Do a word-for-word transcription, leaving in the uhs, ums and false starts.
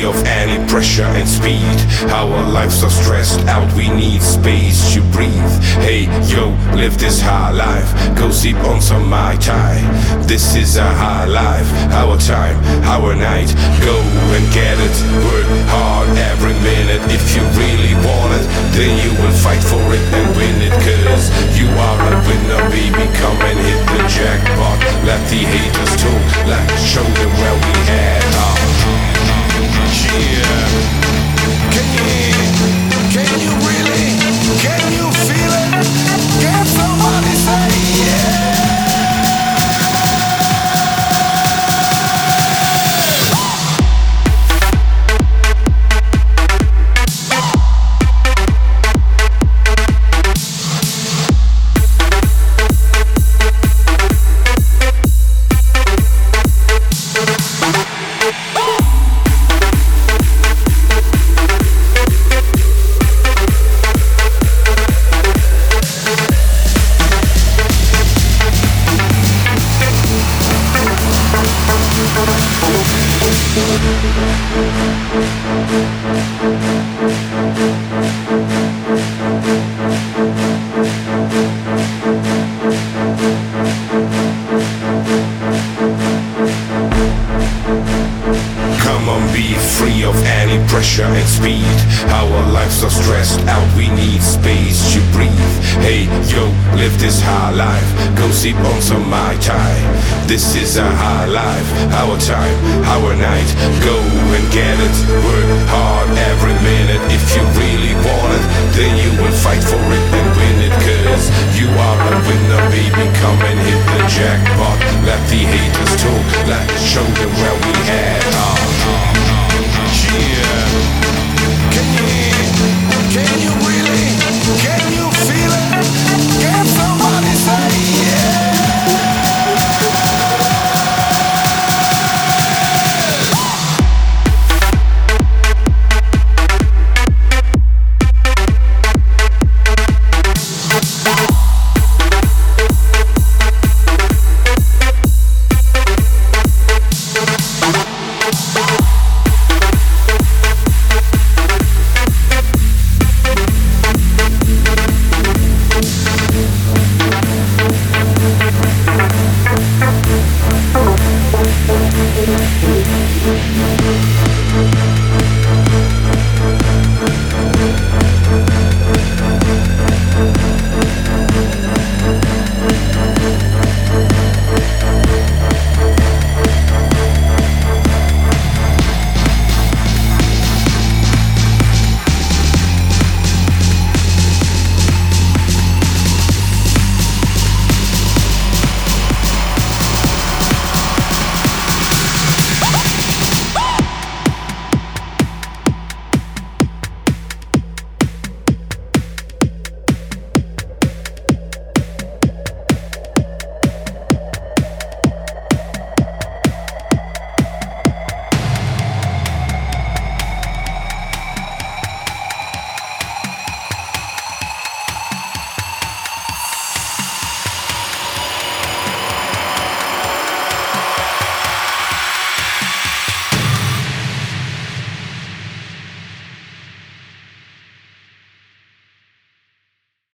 of any pressure and speed. Our lives are stressed out, we need space to breathe. Hey yo, live this high life, go sip on some Mai Tai. This is a high life, our time, our night. Go and get it, work hard every minute. If you really want it, then you will fight for it and win it. Cause you are a winner, baby, come and hit the jackpot. Let the haters talk, like show them where we at. uh. Yeah. Can you, can you really, can you feel it? Can somebody say yeah? Free of any pressure and speed. Our lives are stressed out, we need space to breathe. Hey yo, live this high life, go sip on some Mai Tai. This is a high life, our time, our night. Go and get it, work hard every minute. If you really want it, then you will fight for it and win it. Cause you are a winner, baby, come and hit the jackpot. Let the haters talk, like show them where we at.